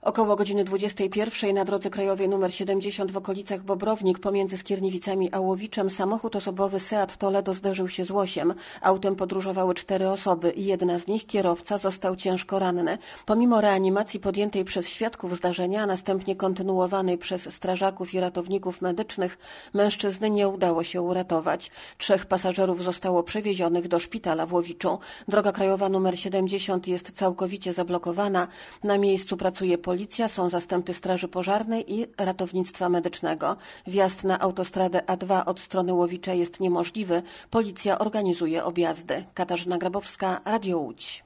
Około godziny 21 na drodze krajowej nr 70 w okolicach Bobrownik pomiędzy Skierniewicami a Łowiczem samochód osobowy Seat Toledo zderzył się z łosiem. Autem podróżowały 4 osoby i jedna z nich, kierowca, został ciężko ranny. Pomimo reanimacji podjętej przez świadków zdarzenia, a następnie kontynuowanej przez strażaków i ratowników medycznych, mężczyzny nie udało się uratować. 3 pasażerów zostało przewiezionych do szpitala w Łowiczu. Droga krajowa nr 70 jest całkowicie zablokowana. Na miejscu pracuje policja, są zastępy straży pożarnej i ratownictwa medycznego. Wjazd na autostradę A2 od strony Łowicza jest niemożliwy. Policja organizuje objazdy. Katarzyna Grabowska, Radio Łódź.